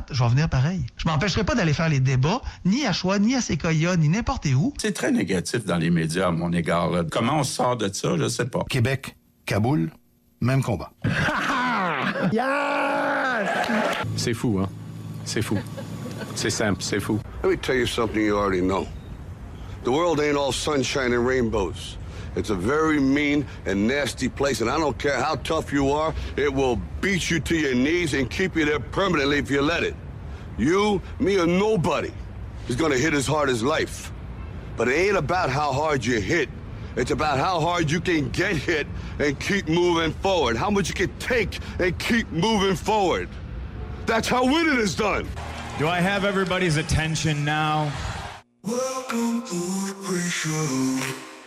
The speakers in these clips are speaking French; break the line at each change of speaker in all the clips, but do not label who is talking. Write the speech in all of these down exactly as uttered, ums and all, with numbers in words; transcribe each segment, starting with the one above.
je vais venir pareil. Je m'empêcherai pas d'aller faire les débats, ni à Choix, ni à Séquoia, ni n'importe où.
C'est très négatif dans les médias à mon égard. Là. Comment on sort de ça, je sais pas.
Québec, Kaboul, même combat.
Yes! C'est fou, hein? C'est fou. C'est simple, c'est fou.
Let me tell you something you already know. The world ain't all sunshine and rainbows. It's a very mean and nasty place, and I don't care how tough you are, it will beat you to your knees and keep you there permanently if you let it. You, me, or nobody is gonna hit as hard as life. But it ain't about how hard you hit. It's about how hard you can get hit and keep moving forward. How much you can take and keep moving forward. That's how winning is done.
Do I have everybody's attention now?
Welcome to the pre-show.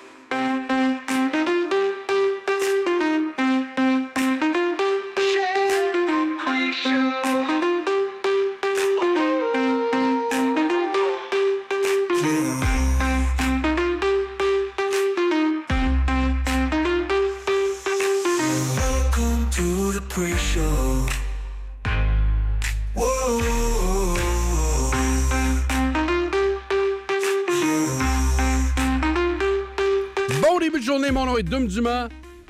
Mon nom est Dom Dumas.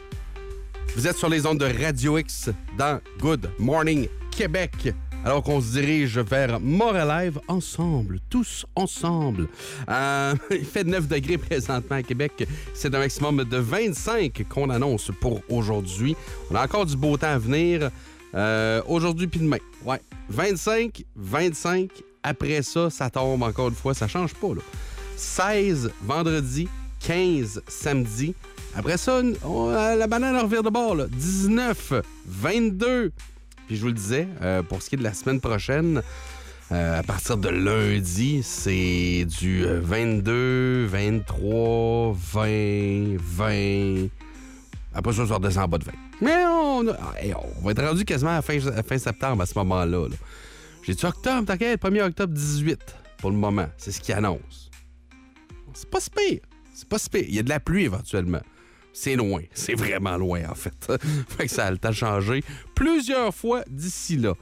Vous êtes sur les ondes de Radio X dans Good Morning Québec. Alors qu'on se dirige vers Montréal ensemble, tous ensemble. Euh, il fait neuf degrés présentement à Québec. C'est un maximum de vingt-cinq qu'on annonce pour aujourd'hui. On a encore du beau temps à venir euh, aujourd'hui puis demain. Ouais, vingt-cinq, vingt-cinq. Après ça, ça tombe encore une fois. Ça change pas, là. seize vendredi, quinze samedi. Après ça, on, la banane revient de bord, là. dix-neuf, vingt-deux. Puis je vous le disais, euh, pour ce qui est de la semaine prochaine, euh, à partir de lundi, c'est du vingt-deux, vingt-trois, vingt, vingt. Après ça, ça redescend en bas de vingt. Mais on, on va être rendu quasiment à fin, à fin septembre à ce moment-là. Là. J'ai-tu octobre, t'inquiète, premier octobre dix-huit pour le moment. C'est ce qu'il annonce. C'est pas si pire. C'est pas si pire. Il y a de la pluie éventuellement. C'est loin. C'est vraiment loin, en fait. Fait que ça a le temps de changer plusieurs fois d'ici là.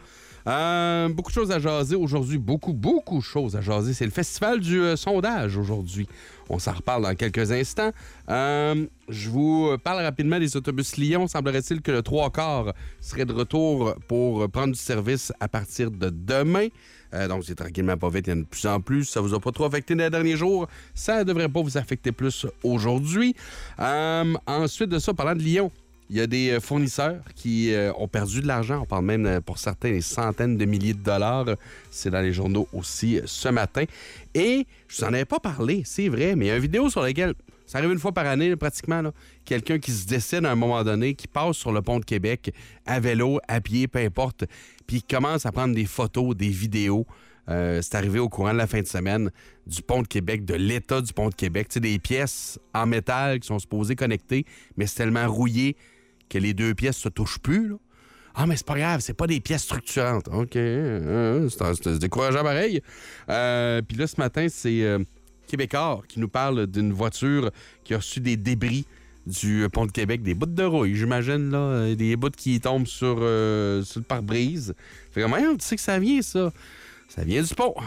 Euh, beaucoup de choses à jaser aujourd'hui. Beaucoup, beaucoup de choses à jaser. C'est le festival du euh, sondage aujourd'hui. On s'en reparle dans quelques instants. Euh, je vous parle rapidement des autobus Lyon. Semblerait-il que le trois quarts serait de retour pour prendre du service à partir de demain. Euh, donc, c'est tranquillement pas vite. Il y en a de plus en plus. Ça vous a pas trop affecté dans les derniers jours. Ça ne devrait pas vous affecter plus aujourd'hui. Euh, ensuite de ça, parlant de Lyon, il y a des fournisseurs qui euh, ont perdu de l'argent. On parle même, pour certains, des centaines de milliers de dollars. C'est dans les journaux aussi ce matin. Et je vous en avais pas parlé, c'est vrai, mais il y a une vidéo sur laquelle, ça arrive une fois par année, là, pratiquement, là, quelqu'un qui se décide à un moment donné, qui passe sur le pont de Québec, à vélo, à pied, peu importe, puis il commence à prendre des photos, des vidéos. Euh, c'est arrivé au courant de la fin de semaine du pont de Québec, de l'état du pont de Québec. Tu sais, des pièces en métal qui sont supposées connectées, mais c'est tellement rouillé que les deux pièces se touchent plus, là. Ah, mais c'est pas grave, c'est pas des pièces structurantes. OK, euh, c'est, c'est décourageant pareil. Euh, Puis là, ce matin, c'est euh, Québécois qui nous parle d'une voiture qui a reçu des débris du pont de Québec, des bouts de rouille, j'imagine, là, des bouts qui tombent sur, euh, sur le pare-brise. Fait comment, tu sais que ça vient, ça? Ça vient du pont.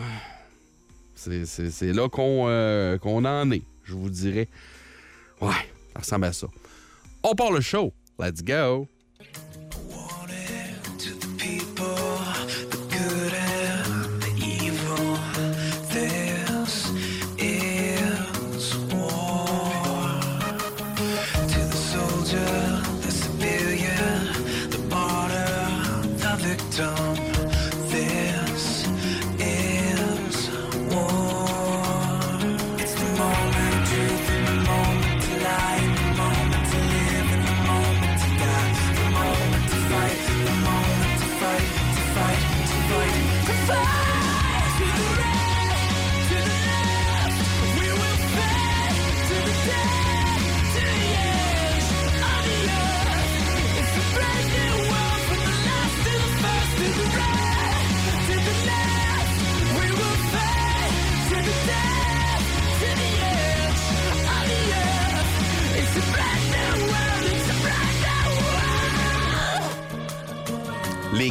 C'est, c'est, c'est là qu'on, euh, qu'on en est, je vous dirais. Ouais, ça ressemble à ça. On part le show. Let's go.
Moment to lie, the moment to live, and the moment to die.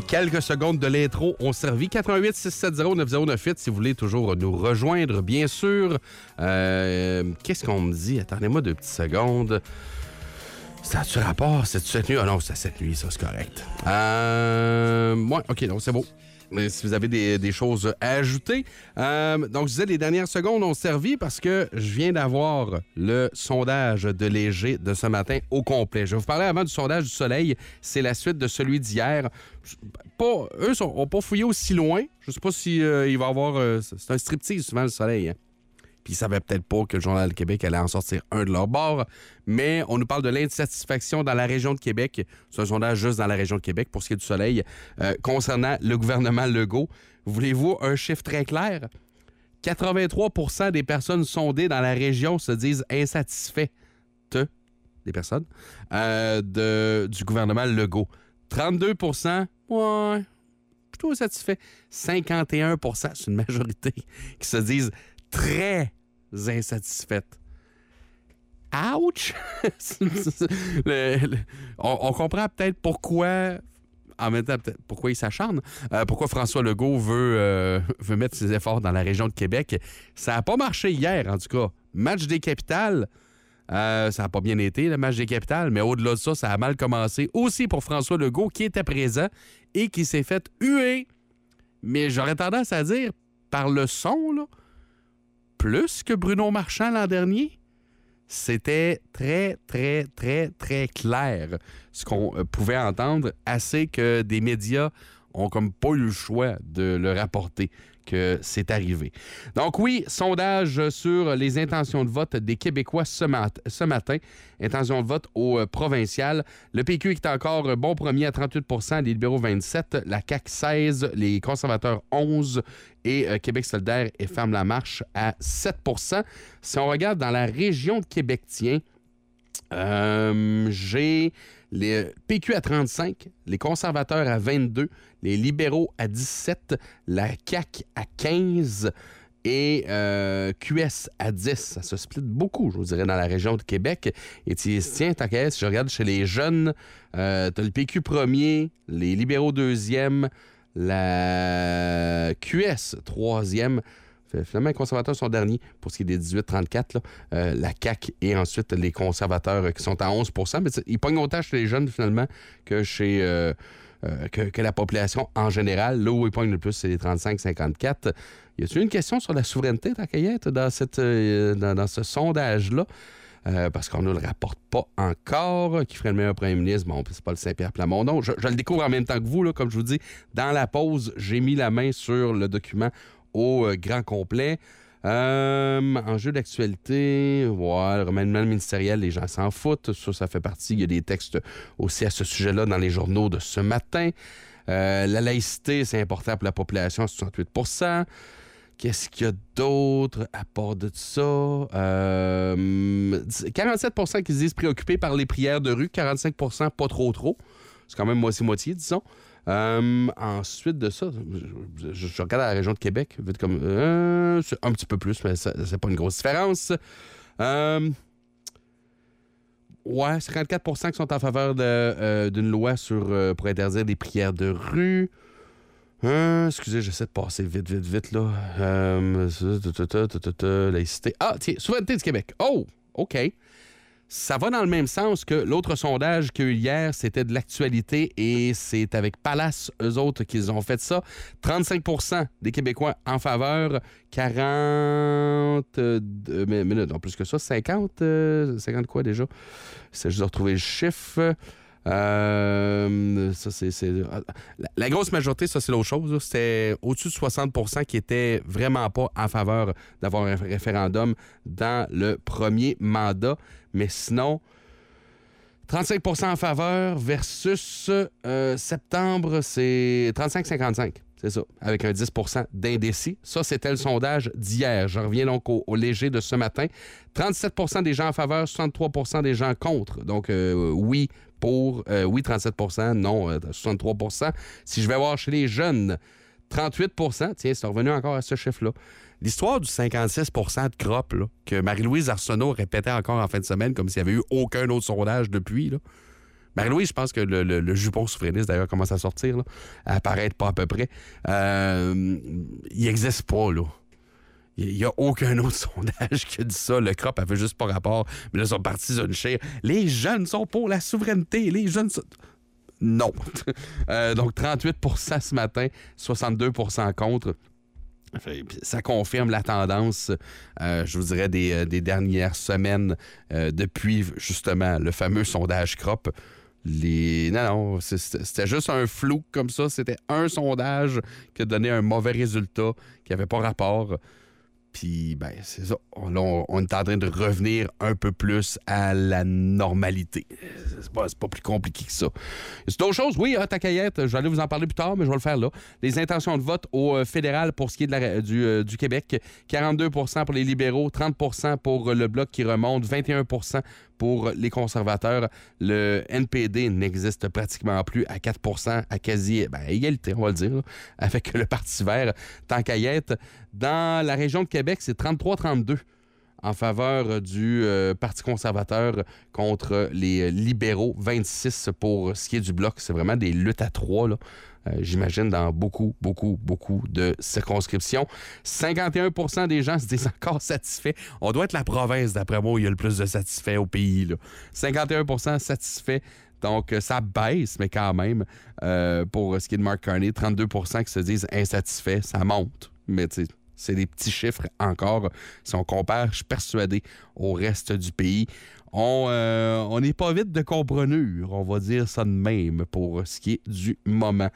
Quelques secondes de l'intro ont servi. quatre un huit six sept zéro neuf zéro neuf huit si vous voulez toujours nous rejoindre, bien sûr. Euh, qu'est-ce qu'on me dit? Attendez-moi deux petites secondes. Ça a-tu rapport? C'est-tu cette nuit? Ah non, c'est cette nuit, ça, c'est correct. Euh... Ouais, OK, donc c'est beau. Mais si vous avez des, des choses à ajouter. Euh, donc, je disais, les dernières secondes ont servi parce que je viens d'avoir le sondage de Léger de ce matin au complet. Je vais vous parler avant du sondage du Soleil. C'est la suite de celui d'hier. Pas, eux n'ont pas fouillé aussi loin. Je ne sais pas si euh, il va y avoir... Euh, c'est un striptease, souvent, le Soleil. Hein? Puis ils ne savaient peut-être pas que le Journal de Québec allait en sortir un de leur bord. Mais on nous parle de l'insatisfaction dans la région de Québec. C'est un sondage juste dans la région de Québec pour ce qui est du Soleil. Euh, concernant le gouvernement Legault, voulez-vous un chiffre très clair? quatre-vingt-trois pour cent des personnes sondées dans la région se disent insatisfaits des personnes euh, de, du gouvernement Legault. trente-deux pour cent, ouais, plutôt satisfaits. cinquante et un pour cent, c'est une majorité, qui se disent très insatisfaites. Ouch! le, le, on, on comprend peut-être pourquoi, en même temps, peut-être pourquoi il s'acharne, euh, pourquoi François Legault veut, euh, veut mettre ses efforts dans la région de Québec. Ça n'a pas marché hier, en tout cas. Match des capitales, euh, ça n'a pas bien été, le match des capitales, mais au-delà de ça, ça a mal commencé aussi pour François Legault, qui était présent et qui s'est fait huer. Mais j'aurais tendance à dire, par le son, là, plus que Bruno Marchand l'an dernier. C'était très, très, très, très clair ce qu'on pouvait entendre, assez que des médias ont comme pas eu le choix de le rapporter que c'est arrivé. Donc oui, sondage sur les intentions de vote des Québécois ce, mat- ce matin. Intentions de vote au euh, provincial. Le P Q est encore bon premier à trente-huit pour cent, les libéraux vingt-sept, la C A Q seize, les conservateurs onze et euh, Québec solidaire et Ferme la marche à sept pour cent. Si on regarde dans la région de Québec, tiens, euh, j'ai les P Q à trente-cinq, les conservateurs à vingt-deux, les libéraux à dix-sept, la C A Q à quinze et euh, Q S à dix. Ça se split beaucoup, je vous dirais, dans la région de Québec. Et tiens, tant qu'à être, si je regarde chez les jeunes, euh, tu as le P Q premier, les libéraux deuxième, la Q S troisième. Finalement, les conservateurs sont derniers pour ce qui est des dix-huit trente-quatre, là. Euh, la C A Q et ensuite les conservateurs qui sont à onze pour cent. Mais ils pognent autant chez les jeunes, finalement, que chez euh, euh, que, que la population en général. Là où ils pognent le plus, c'est les trente-cinq cinquante-quatre. Y a-t-il une question sur la souveraineté, tant qu'à y être, dans, cette, euh, dans, dans ce sondage-là? Euh, parce qu'on ne le rapporte pas encore. Qui ferait le meilleur premier ministre? Bon, c'est pas le Saint-Pierre Plamondon. Je, je le découvre en même temps que vous, là, comme je vous dis. Dans la pause, j'ai mis la main sur le document au euh, grand complet. Euh, enjeu d'actualité, ouais, le remaniement ministériel, les gens s'en foutent. Ça, ça fait partie. Il y a des textes aussi à ce sujet-là dans les journaux de ce matin. Euh, la laïcité, c'est important pour la population, soixante-huit pour cent. Qu'est-ce qu'il y a d'autre à part de ça? Euh, quarante-sept pour cent qui se disent préoccupés par les prières de rue, quarante-cinq pour cent pas trop trop. C'est quand même moitié-moitié, disons. Euh, ensuite de ça, je, je, je regarde la région de Québec, vite comme euh, c'est un petit peu plus, mais ça, c'est pas une grosse différence. Euh, ouais, cinquante-quatre pour cent qui sont en faveur de, euh, d'une loi sur, euh, pour interdire les prières de rue. Euh, excusez, j'essaie de passer vite, vite, vite, là. Euh, laïcité. Ah, tiens, souveraineté du Québec. Oh, OK. Ça va dans le même sens que l'autre sondage qu'il y a eu hier, c'était de l'actualité et c'est avec Palace, eux autres, qu'ils ont fait ça. trente-cinq pour cent des Québécois en faveur, quarante euh, minutes, non plus que ça, cinquante, euh, cinquante quoi déjà? C'est juste de retrouver le chiffre. Euh, ça, c'est, c'est... La, la grosse majorité, ça, c'est l'autre chose. Là. C'était au-dessus de soixante pour cent qui étaient vraiment pas en faveur d'avoir un référendum dans le premier mandat. Mais sinon, trente-cinq pour cent en faveur versus euh, septembre, c'est trente-cinq cinquante-cinq. C'est ça, avec un dix pour cent d'indécis. Ça, c'était le sondage d'hier. Je reviens donc au, au léger de ce matin. trente-sept pour cent des gens en faveur, soixante-trois pour cent des gens contre. Donc, euh, oui pour, euh, oui, trente-sept pour cent, non, euh, soixante-trois pour cent. Si je vais voir chez les jeunes, trente-huit pour cent, tiens, c'est revenu encore à ce chiffre-là. L'histoire du cinquante-six pour cent de crop, là, que Marie-Louise Arsenault répétait encore en fin de semaine, comme s'il n'y avait eu aucun autre sondage depuis, là. Marie-Louise, je pense que le, le, le jupon souverainiste, d'ailleurs, commence à sortir, là, à apparaître pas à peu près. Euh, il n'existe pas, là. Il n'y a aucun autre sondage qui a dit ça. Le C R O P avait juste pas rapport. Mais là, ils sont partis sur une chaire. Les jeunes sont pour la souveraineté. Les jeunes sont... Non. euh, donc, trente-huit pour cent ce matin, soixante-deux pour cent contre. Ça confirme la tendance, euh, je vous dirais, des, des dernières semaines euh, depuis, justement, le fameux sondage C R O P. Les... Non, non, c'était juste un flou comme ça. C'était un sondage qui a donné un mauvais résultat, qui n'avait pas rapport. Puis, ben, c'est ça. Là, on, on est en train de revenir un peu plus à la normalité. C'est pas, c'est pas plus compliqué que ça. C'est d'autres choses? Oui, hein, ta caillette, j'allais vous en parler plus tard, mais je vais le faire là. Les intentions de vote au euh, fédéral pour ce qui est de la, du, euh, du Québec. quarante-deux pour cent pour les libéraux, trente pour cent pour le Bloc qui remonte, vingt et un pour cent pour les conservateurs. Le N P D n'existe pratiquement plus à quatre pour cent, à quasi ben, égalité, on va le dire, là, avec le Parti vert. Tant caillette, dans la région de Québec, c'est trente-trois trente-deux en faveur du euh, Parti conservateur contre les libéraux, vingt-six pour ce qui est du Bloc. C'est vraiment des luttes à trois, là. Euh, j'imagine, dans beaucoup, beaucoup, beaucoup de circonscriptions. cinquante et un pour cent des gens se disent encore satisfaits. On doit être la province, d'après moi, où il y a le plus de satisfaits au pays, là. cinquante et un pour cent satisfaits. Donc, ça baisse, mais quand même, euh, pour ce qui est de Mark Carney, trente-deux pour cent qui se disent insatisfaits. Ça monte, mais tu sais, c'est des petits chiffres encore. Si on compare, je suis persuadé, au reste du pays. On euh, on n'est pas vite de comprenure, on va dire ça de même, pour ce qui est du moment.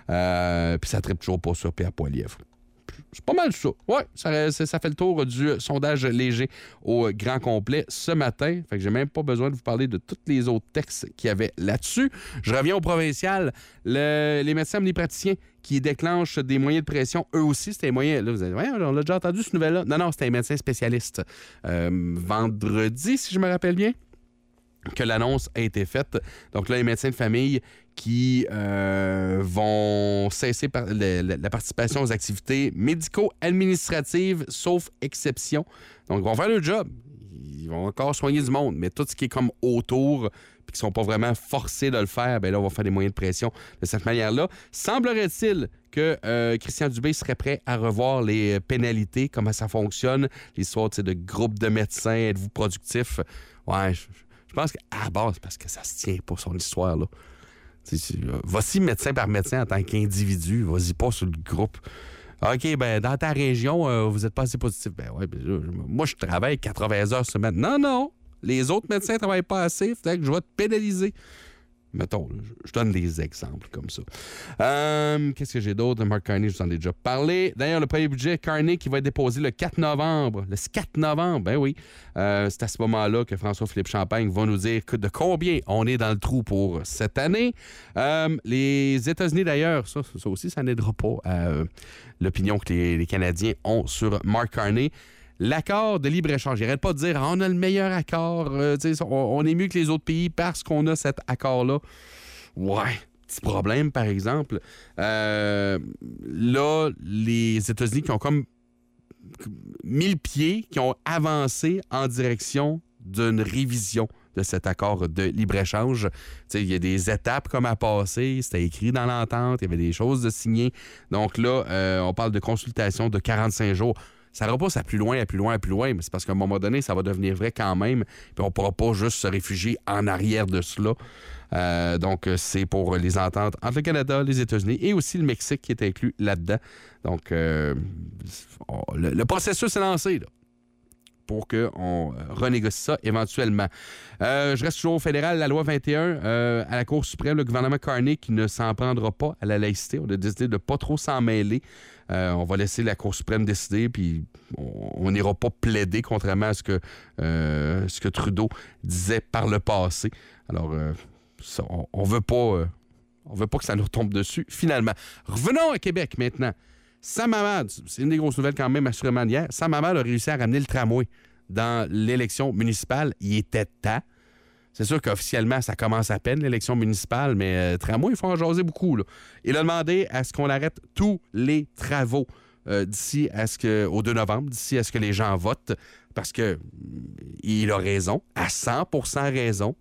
Euh, Puis ça tripe toujours pas sur Pierre Poilievre. C'est pas mal ça. Oui, ça, ça fait le tour du sondage léger au grand complet ce matin. Fait que j'ai même pas besoin de vous parler de tous les autres textes qu'il y avait là-dessus. Je reviens au provincial. Le, les médecins omnipraticiens qui déclenchent des moyens de pression, eux aussi, c'était des moyens... Là, vous allez dire, ouais, on l'a déjà entendu, cette nouvelle-là. Non, non, c'était un médecin spécialiste. Euh, vendredi, si je me rappelle bien, que l'annonce a été faite. Donc là, les médecins de famille qui euh, vont cesser par la, la, la participation aux activités médico-administratives, sauf exception. Donc, ils vont faire le job. Ils vont encore soigner du monde, mais tout ce qui est comme autour, puis qui ne sont pas vraiment forcés de le faire, bien là, on va faire des moyens de pression de cette manière-là. Semblerait-il que euh, Christian Dubé serait prêt à revoir les pénalités, comment ça fonctionne, l'histoire de groupe de médecins, êtes-vous productif? Ouais, je, je pense qu'à la base, parce que ça se tient pas son histoire, là. Vas-y médecin par médecin en tant qu'individu, vas-y pas sur le groupe. OK, ben dans ta région, euh, vous n'êtes pas assez positif. Ben ouais, ben, là, moi, je travaille quatre-vingts heures semaine. Non, non, les autres médecins ne travaillent pas assez, fait que je vais te pénaliser. Mettons, là, je donne des exemples comme ça. Euh, qu'est-ce que j'ai d'autre? Mark Carney, je vous en ai déjà parlé. D'ailleurs, le premier budget Carney qui va être déposé le quatre novembre. Le quatre novembre, ben oui. Euh, c'est à ce moment-là que François-Philippe Champagne va nous dire que de combien on est dans le trou pour cette année. Euh, les États-Unis, d'ailleurs, ça, ça aussi, ça n'aidera pas à euh, l'opinion que les, les Canadiens ont sur Mark Carney. L'accord de libre-échange, j'arrête pas de dire on a le meilleur accord, euh, on, on est mieux que les autres pays parce qu'on a cet accord-là. Ouais, petit problème, par exemple. Euh, là, les États-Unis qui ont comme mis le pied, qui ont avancé en direction d'une révision de cet accord de libre-échange. Il y a des étapes comme à passer, c'était écrit dans l'entente, il y avait des choses de signer. Donc là, euh, on parle de consultation de quarante-cinq jours. Ça repousse à plus loin, à plus loin, à plus loin, mais c'est parce qu'à un moment donné, ça va devenir vrai quand même. Puis on ne pourra pas juste se réfugier en arrière de cela. Euh, donc, c'est pour les ententes entre le Canada, les États-Unis et aussi le Mexique qui est inclus là-dedans. Donc, euh, on, le, le processus est lancé, là, pour qu'on renégocie ça éventuellement. Euh, je reste toujours au fédéral, la loi vingt et un, euh, à la Cour suprême, le gouvernement Carney qui ne s'en prendra pas à la laïcité. On a décidé de ne pas trop s'en mêler. Euh, on va laisser la Cour suprême décider, puis on n'ira pas plaider, contrairement à ce que, euh, ce que Trudeau disait par le passé. Alors, euh, ça, on ne veut pas, euh, on veut pas que ça nous retombe dessus, finalement. Revenons à Québec, maintenant. Sam Hamad, c'est une des grosses nouvelles quand même, assurément d'hier. Sam Hamad a réussi à ramener le tramway dans l'élection municipale. Il était temps. C'est sûr qu'officiellement, ça commence à peine, l'élection municipale, mais euh, tramway, il faut en jaser beaucoup, là. Il a demandé à ce qu'on arrête tous les travaux euh, d'ici à ce que, au deux novembre, d'ici à ce que les gens votent, parce que il a raison, à cent pour cent raison.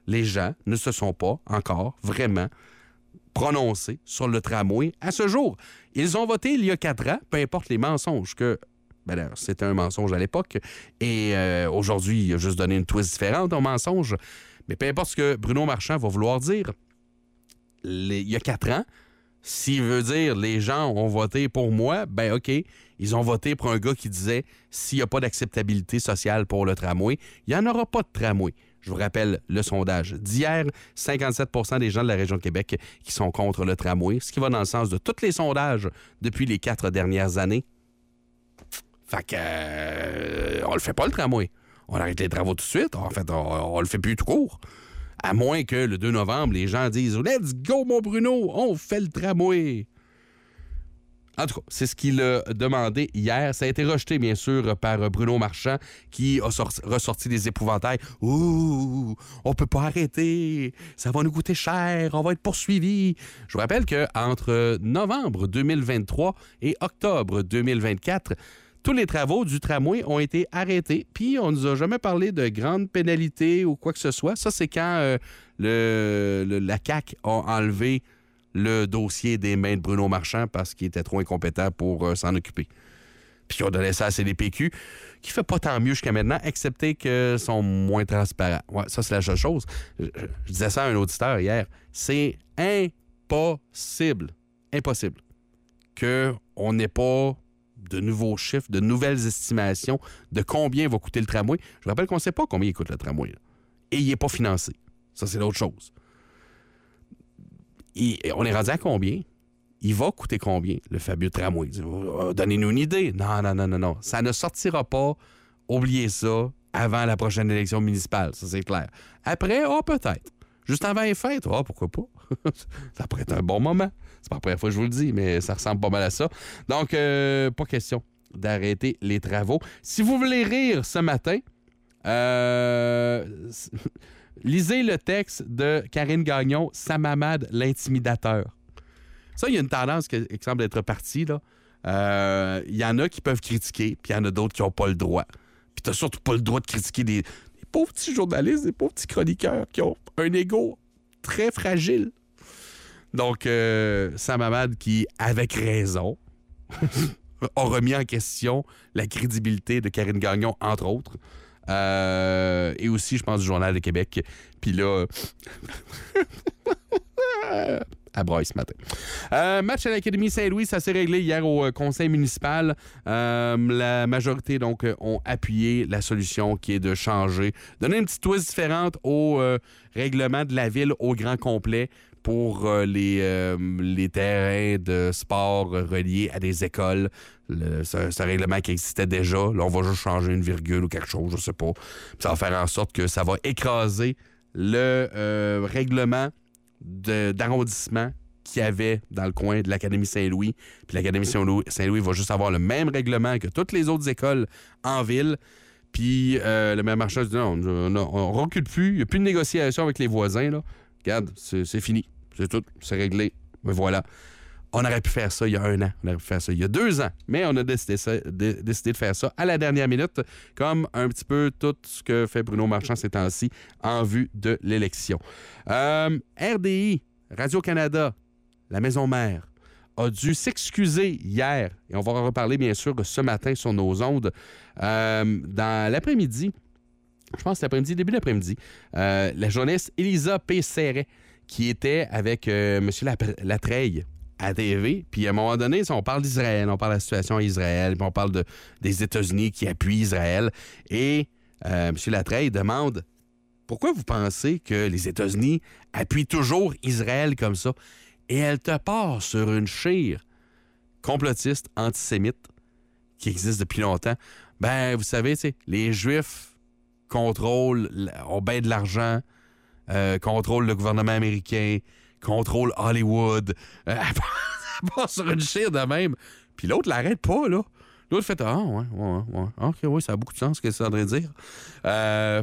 les gens ne se sont pas encore vraiment prononcés sur le tramway à ce jour. Ils ont voté il y a quatre ans, peu importe les mensonges que... Ben là, c'était un mensonge à l'époque, et euh, aujourd'hui, il a juste donné une twist différente au mensonge. Mais peu importe ce que Bruno Marchand va vouloir dire, les, il y a quatre ans, s'il veut dire les gens ont voté pour moi, ben OK, ils ont voté pour un gars qui disait s'il n'y a pas d'acceptabilité sociale pour le tramway, il n'y en aura pas de tramway. Je vous rappelle le sondage d'hier, cinquante-sept pour cent des gens de la région de Québec qui sont contre le tramway, ce qui va dans le sens de tous les sondages depuis les quatre dernières années. Fait que euh, on le fait pas, le tramway. On arrête les travaux tout de suite. En fait, on, on le fait plus tout court. À moins que le deux novembre, les gens disent « Let's go, mon Bruno! On fait le tramway! » En tout cas, c'est ce qu'il a demandé hier. Ça a été rejeté, bien sûr, par Bruno Marchand, qui a sorti, ressorti des épouvantails. « Ouh, on peut pas arrêter! Ça va nous coûter cher! On va être poursuivis! » Je vous rappelle qu'entre novembre deux mille vingt-trois et octobre deux mille vingt-quatre, tous les travaux du tramway ont été arrêtés, puis on nous a jamais parlé de grandes pénalités ou quoi que ce soit. Ça, c'est quand euh, le, le, la C A Q a enlevé le dossier des mains de Bruno Marchand parce qu'il était trop incompétent pour euh, s'en occuper. Puis on donnait ça à C D P Q, qui fait pas tant mieux jusqu'à maintenant, excepté qu'ils sont moins transparents. Ouais, ça, c'est la seule chose. Je, je disais ça à un auditeur hier. C'est impossible, impossible qu'on n'ait pas de nouveaux chiffres, de nouvelles estimations de combien va coûter le tramway. Je vous rappelle qu'on ne sait pas combien il coûte le tramway. Là. Et il n'est pas financé. Ça, c'est l'autre chose. Et on est rendu à combien? Il va coûter combien, le fabuleux tramway? Donnez-nous une idée. Non, non, non, non, non. Ça ne sortira pas, oubliez ça, avant la prochaine élection municipale. Ça, c'est clair. Après, oh, peut-être. Juste avant les fêtes, oh, pourquoi pas? Ça pourrait être un bon moment. C'est pas la première fois que je vous le dis, mais ça ressemble pas mal à ça. Donc, euh, pas question d'arrêter les travaux. Si vous voulez rire ce matin, euh, lisez le texte de Karine Gagnon, « Samamad, l'intimidateur ». Ça, il y a une tendance qui, qui semble être partie, là. Euh, il y en a qui peuvent critiquer, puis il y en a d'autres qui n'ont pas le droit. Puis t'as surtout pas le droit de critiquer des, des pauvres petits journalistes, des pauvres petits chroniqueurs qui ont un ego très fragile. Donc, euh, Sam Hamad, qui, avec raison, a remis en question la crédibilité de Karine Gagnon, entre autres. Euh, et aussi, je pense, du Journal de Québec. Puis là... à Broye ce matin. Euh, match à l'Académie Saint-Louis, ça s'est réglé hier au euh, conseil municipal. Euh, la majorité, donc, euh, ont appuyé la solution qui est de changer, donner une petite twist différente au euh, règlement de la ville au grand complet pour euh, les, euh, les terrains de sport reliés à des écoles. Le, ce, ce règlement qui existait déjà. Là, on va juste changer une virgule ou quelque chose, je sais pas. Puis ça va faire en sorte que ça va écraser le euh, règlement De, d'arrondissement qu'il y avait dans le coin de l'Académie Saint-Louis. Puis l'Académie Saint-Louis, Saint-Louis va juste avoir le même règlement que toutes les autres écoles en ville. Puis euh, le maire Marchand dit non, on ne recule plus, il n'y a plus de négociation avec les voisins. Là. Regarde, c'est, c'est fini, c'est tout, c'est réglé. Mais voilà. On aurait pu faire ça il y a un an, on aurait pu faire ça il y a deux ans, mais on a décidé, ça, de, décidé de faire ça à la dernière minute, comme un petit peu tout ce que fait Bruno Marchand ces temps-ci en vue de l'élection. Euh, R D I, Radio-Canada, la maison mère, a dû s'excuser hier, et on va en reparler bien sûr ce matin sur nos ondes, euh, dans l'après-midi, je pense que l'après-midi, début d'après-midi, euh, la journaliste Elisa P. Serret, qui était avec euh, M. Latreille, à T V, puis à un moment donné, on parle d'Israël, on parle de la situation à Israël, puis on parle de, des États-Unis qui appuient Israël, et euh, M. Latreille demande « Pourquoi vous pensez que les États-Unis appuient toujours Israël comme ça? » Et elle te part sur une chire complotiste, antisémite, qui existe depuis longtemps. Ben, vous savez, les Juifs contrôlent, ont bien de l'argent, euh, contrôlent le gouvernement américain, contrôle Hollywood. Euh, elle part sur une chire de même. Puis l'autre l'arrête pas, là. L'autre fait « Ah, ouais, ouais, ouais. OK, oui, ça a beaucoup de sens, ce que c'est en train de dire. Euh, »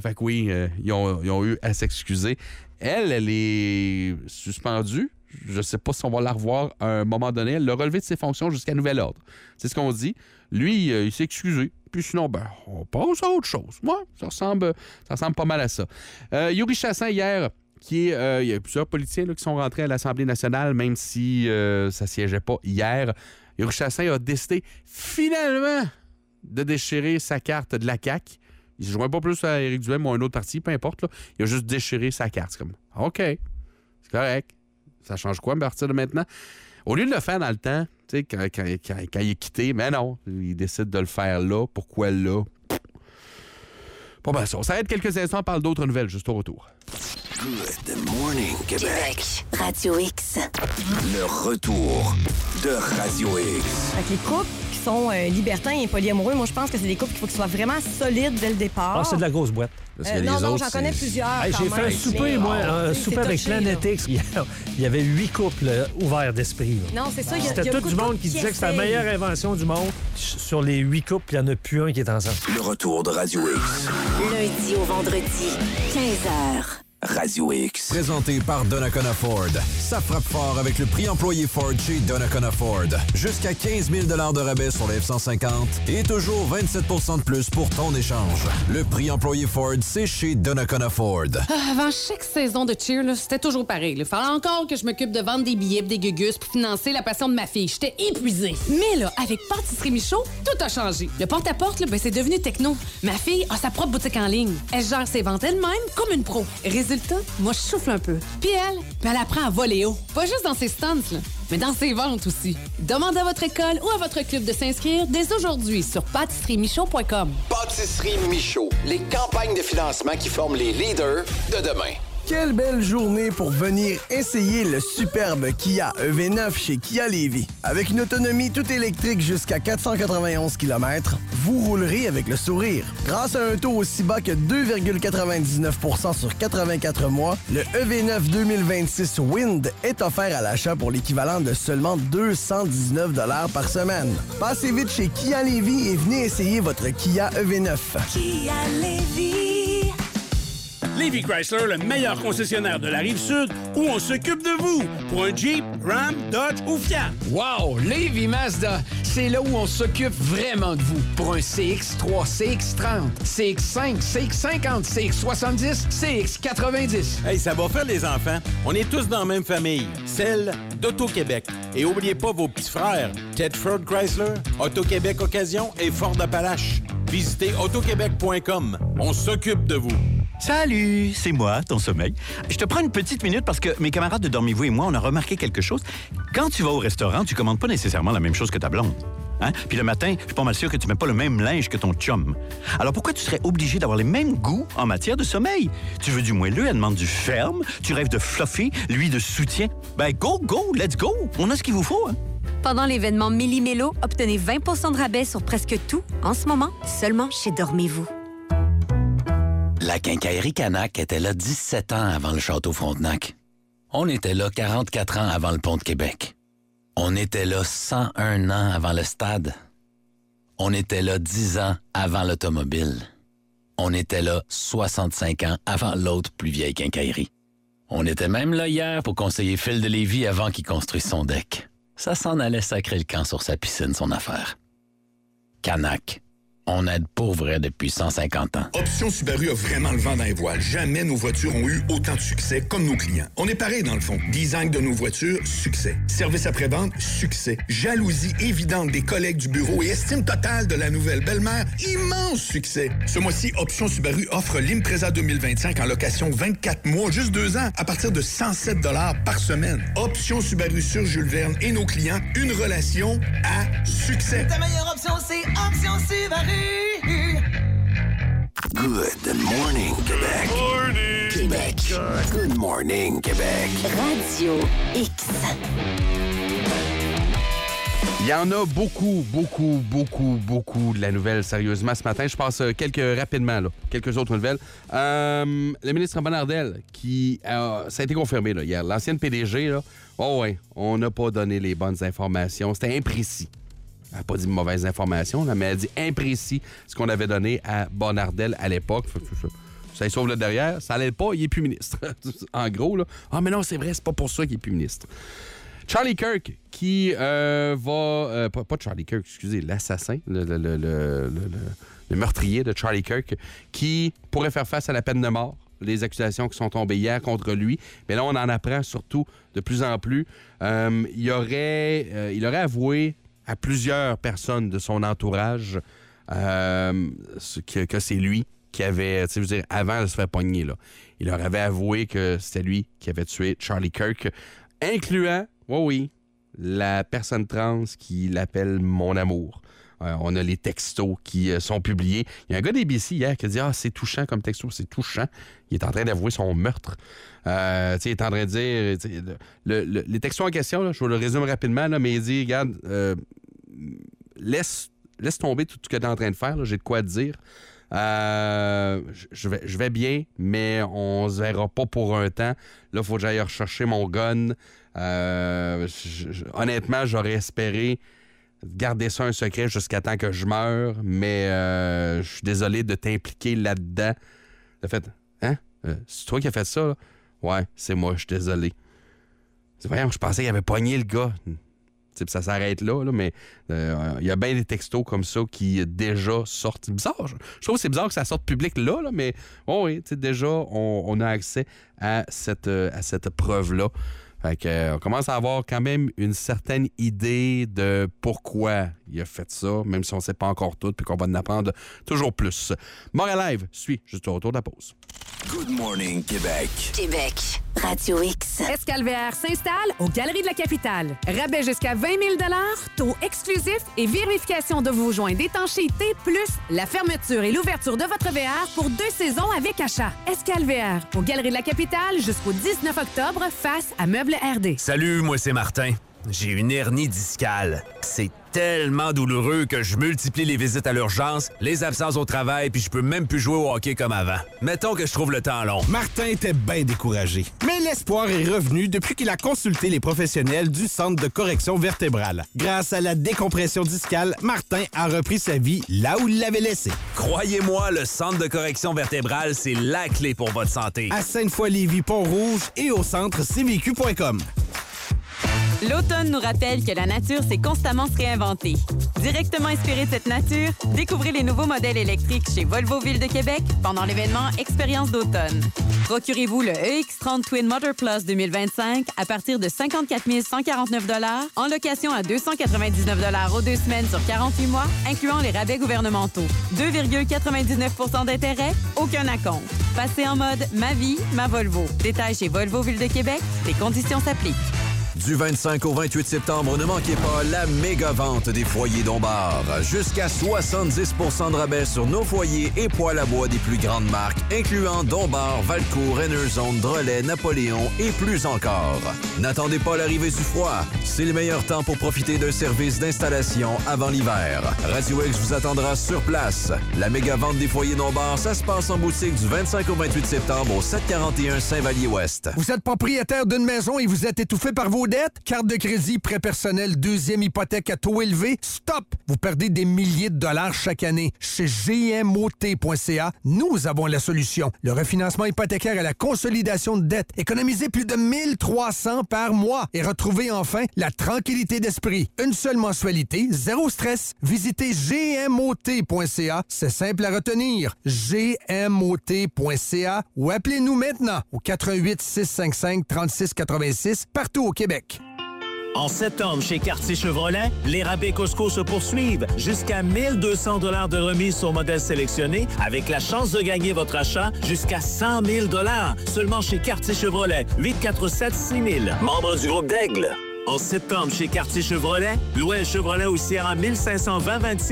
Fait que oui, euh, ils, ont, ils ont eu à s'excuser. Elle, elle est suspendue Je sais pas si on va la revoir à un moment donné. Elle l'a relevé de ses fonctions jusqu'à nouvel ordre. C'est ce qu'on dit. Lui, euh, il s'est excusé. Puis sinon, ben, on passe à autre chose. Ouais, ça ressemble, ça ressemble pas mal à ça. Euh, Yuri Chassin, hier, qui est, euh, il y a plusieurs politiciens là, qui sont rentrés à l'Assemblée nationale, même si euh, ça ne siégeait pas hier. Yuri Chassin a décidé finalement de déchirer sa carte de la C A Q. Il ne se joint pas plus à Éric Duhem ou à un autre parti, peu importe. Là. Il a juste déchiré sa carte. C'est comme, OK, c'est correct. Ça change quoi à partir de maintenant? Au lieu de le faire dans le temps, tu sais, quand, quand, quand, quand il est quitté, mais non, il décide de le faire là. Pourquoi là? Bon, ben ça, on s'arrête quelques instants, on parle d'autres nouvelles juste au retour.
Good morning, Québec.
Québec. Radio X.
Le retour de Radio X.
Fait que les couples qui sont euh, libertins et polyamoureux, moi, je pense que c'est des couples qu'il faut qu'ils soient vraiment solides dès le départ.
Ah, c'est de la grosse boîte.
Euh, non, non, j'en connais plusieurs.
Hey, j'ai fait un souper, moi, un souper avec Planet X. Il y avait huit couples euh, ouverts d'esprit. Là.
Non, c'est ça.
C'était
y a
tout du monde qui disait que c'était la meilleure invention du monde. Sur les huit couples, il n'y en a plus un qui est ensemble.
Le retour de Radio X.
Lundi au vendredi, quinze heures.
Radio X.
Présenté par Donnacona Ford. Ça frappe fort avec le prix employé Ford chez Donnacona Ford. Jusqu'à quinze mille dollars de rabais sur les F cent cinquante et toujours vingt-sept pour cent de plus pour ton échange. Le prix employé Ford, c'est chez Donnacona Ford.
Ah, avant chaque saison de cheer, là, c'était toujours pareil. Il fallait encore que je m'occupe de vendre des billets, des gugus pour financer la passion de ma fille. J'étais épuisée. Mais là, avec Pâtisserie Michaud, tout a changé. Le porte-à-porte, là, ben, c'est devenu techno. Ma fille a sa propre boutique en ligne. Elle gère ses ventes elle-même comme une pro. Résultat, moi, je souffle un peu. Puis elle, ben, elle apprend à voler haut. Pas juste dans ses stunts, là, mais dans ses ventes aussi. Demandez à votre école ou à votre club de s'inscrire dès aujourd'hui sur pâtisserie michaud point com.
Pâtisserie Michaud, les campagnes de financement qui forment les leaders de demain.
Quelle belle journée pour venir essayer le superbe Kia E V neuf chez Kia Lévis. Avec une autonomie toute électrique jusqu'à quatre cent quatre-vingt-onze kilomètres, vous roulerez avec le sourire. Grâce à un taux aussi bas que deux virgule quatre-vingt-dix-neuf pour cent sur quatre-vingt-quatre mois, le E V neuf deux mille vingt-six Wind est offert à l'achat pour l'équivalent de seulement deux cent dix-neuf dollars par semaine. Passez vite chez Kia Lévis et venez essayer votre Kia E V neuf.
Kia Lévis.
Lévis Chrysler, le meilleur concessionnaire de la Rive-Sud, où on s'occupe de vous pour un Jeep, Ram, Dodge ou Fiat.
Wow! Lévis Mazda, c'est là où on s'occupe vraiment de vous pour un C X trois, C X trente, C X cinq, C X cinquante, C X soixante-dix, C X quatre-vingt-dix.
Hey, ça va faire les enfants. On est tous dans la même famille, celle d'Auto-Québec. Et oubliez pas vos petits frères, Tedford Chrysler, Auto-Québec Occasion et Ford Appalaches. Visitez auto québec point com. On s'occupe de vous.
Salut, c'est moi, ton sommeil. Je te prends une petite minute parce que mes camarades de Dormez-vous et moi, on a remarqué quelque chose. Quand tu vas au restaurant, tu commandes pas nécessairement la même chose que ta blonde. Hein? Puis le matin, je suis pas mal sûr que tu mets pas le même linge que ton chum. Alors pourquoi tu serais obligé d'avoir les mêmes goûts en matière de sommeil? Tu veux du moelleux, elle demande du ferme. Tu rêves de fluffy, lui de soutien. Ben go, go, let's go. On a ce qu'il vous faut, hein?
Pendant l'événement Méli-Mélo, obtenez vingt pour cent de rabais sur presque tout, en ce moment, seulement chez Dormez-vous.
La quincaillerie Canac était là dix-sept ans avant le Château Frontenac. On était là quarante-quatre ans avant le Pont de Québec. On était là cent un ans avant le stade. On était là dix ans avant l'automobile. On était là soixante-cinq ans avant l'autre plus vieille quincaillerie. On était même là hier pour conseiller Phil de Lévis avant qu'il construise son deck. Ça s'en allait sacrer le camp sur sa piscine, son affaire. Canac. On aide pour vrai depuis cent cinquante ans.
Option Subaru a vraiment le vent dans les voiles. Jamais nos voitures ont eu autant de succès comme nos clients. On est pareil dans le fond. Design de nos voitures, succès. Service après-vente, succès. Jalousie évidente des collègues du bureau et estime totale de la nouvelle belle-mère, immense succès. Ce mois-ci, Option Subaru offre l'Impreza deux mille vingt-cinq en location vingt-quatre mois, juste deux ans, à partir de cent sept dollars par semaine. Option Subaru sur Jules Verne et nos clients, une relation à succès.
Ta meilleure option, c'est Option Subaru.
Good morning, Québec.
Morning.
Québec. Good morning, Québec.
Radio X.
Il y en a beaucoup, beaucoup, beaucoup, beaucoup de la nouvelle, sérieusement, ce matin. Je passe quelques rapidement, là, quelques autres nouvelles. Euh, le ministre Bonnardel, qui euh, ça a été confirmé là, hier, l'ancienne P D G, là, oh ouais, on n'a pas donné les bonnes informations. C'était imprécis. Elle n'a pas dit mauvaise information, là, mais elle a dit imprécis ce qu'on avait donné à Bonnardel à l'époque. Ça lui sauve le derrière. Ça l'aide pas, il est plus ministre. En gros, là. Ah, mais non, c'est vrai, c'est pas pour ça qu'il est plus ministre. Charlie Kirk, qui euh, va... Euh, pas, pas Charlie Kirk, excusez, l'assassin, le, le, le, le, le, le meurtrier de Charlie Kirk, qui pourrait faire face à la peine de mort. Les accusations qui sont tombées hier contre lui. Mais là, on en apprend surtout de plus en plus. Euh, il, aurait, euh, il aurait avoué à plusieurs personnes de son entourage euh, que, que c'est lui qui avait, tu sais, je veux dire, avant de se faire pogner, là. Il leur avait avoué que c'était lui qui avait tué Charlie Kirk, incluant, oui, oui, la personne trans qui l'appelle mon amour. Euh, on a les textos qui euh, sont publiés. Il y a un gars d'A B C hier qui a dit « Ah, c'est touchant comme texto, c'est touchant. » Il est en train d'avouer son meurtre. Euh, il est en train de dire... Le, le, les textos en question, là, je vous le résume rapidement, là, mais il dit « Regarde, euh, laisse, laisse tomber tout ce que tu es en train de faire. Là, j'ai de quoi te dire. Euh, je, vais, je vais bien, mais on se verra pas pour un temps. Là, il faut que j'aille rechercher mon gun. Euh, je, je, honnêtement, j'aurais espéré garder ça un secret jusqu'à temps que je meure, mais euh, je suis désolé de t'impliquer là-dedans. De fait, hein? Euh, c'est toi qui as fait ça, là? Ouais, c'est moi, je suis désolé. C'est vrai, je pensais qu'il avait pogné le gars. T'sais, ça s'arrête là, là mais il euh, y a bien des textos comme ça qui déjà sortent. C'est bizarre. Je, je trouve que c'est bizarre que ça sorte public là, là mais oh oui, déjà, on, on a accès à cette, à cette preuve-là. Fait que, euh, on commence à avoir quand même une certaine idée de pourquoi il a fait ça, même si on ne sait pas encore tout, puis qu'on va en apprendre toujours plus. Montréal Live suit juste au retour de la pause.
Good morning, Québec.
Québec, Radio X.
Escalvéaire s'installe aux Galeries de la Capitale. Rabais jusqu'à vingt mille dollars, taux exclusif et vérification de vos joints d'étanchéité, plus la fermeture et l'ouverture de votre V R pour deux saisons avec achat. Escalvéaire aux Galeries de la Capitale jusqu'au dix-neuf octobre face à Meubles R D.
Salut, moi c'est Martin. J'ai une hernie discale. C'est tellement douloureux que je multiplie les visites à l'urgence, les absences au travail, puis je peux même plus jouer au hockey comme avant. Mettons que je trouve le temps long.
Martin était bien découragé. Mais l'espoir est revenu depuis qu'il a consulté les professionnels du Centre de correction vertébrale. Grâce à la décompression discale, Martin a repris sa vie là où il l'avait laissée.
Croyez-moi, le Centre de correction vertébrale, c'est la clé pour votre santé.
À Sainte-Foy-Lévis, Pont-Rouge et au centre c v q point com.
L'automne nous rappelle que la nature s'est constamment se réinventer. Directement inspiré de cette nature, découvrez les nouveaux modèles électriques chez Volvo Ville de Québec pendant l'événement Expérience d'automne. Procurez-vous le E X trente Twin Motor Plus deux mille vingt-cinq à partir de cinquante-quatre mille cent quarante-neuf dollars en location à deux cent quatre-vingt-dix-neuf dollars aux deux semaines sur quarante-huit mois, incluant les rabais gouvernementaux. deux virgule quatre-vingt-dix-neuf pour cent d'intérêt, aucun acompte. Passez en mode Ma vie, ma Volvo. Détail chez Volvo Ville de Québec, les conditions s'appliquent.
Du vingt-cinq au vingt-huit septembre, ne manquez pas la méga vente des foyers Dombard. Jusqu'à soixante-dix pour cent de rabais sur nos foyers et poêles à bois des plus grandes marques, incluant Dombard, Valcourt, Enerzone, Drolet, Napoléon et plus encore. N'attendez pas l'arrivée du froid. C'est le meilleur temps pour profiter d'un service d'installation avant l'hiver. Radio X vous attendra sur place. La méga vente des foyers Dombard, ça se passe en boutique du vingt-cinq au vingt-huit septembre au sept cent quarante et un Saint-Vallier-Ouest.
Vous êtes propriétaire d'une maison et vous êtes étouffé par vos dettes? Carte de crédit, prêt personnel, deuxième hypothèque à taux élevé? Stop! Vous perdez des milliers de dollars chaque année. Chez G M O T point C A, nous avons la solution. Le refinancement hypothécaire à la consolidation de dettes. Économisez plus de mille trois cents par mois et retrouvez enfin la tranquillité d'esprit. Une seule mensualité, zéro stress. Visitez G M O T point C A. C'est simple à retenir. G M O T point C A ou appelez-nous maintenant au quatre un huit, six cinq cinq, trois six huit six partout au Québec.
En septembre, chez Cartier Chevrolet, les rabais Costco se poursuivent. Jusqu'à mille deux cents dollars de remise sur modèles sélectionnés, avec la chance de gagner votre achat jusqu'à cent mille dollars. Seulement chez Cartier Chevrolet, huit quatre sept six mille. Membre du groupe d'Aigle. En septembre, chez Cartier Chevrolet, louez un Chevrolet au Sierra mille cinq cent vingt vingt-six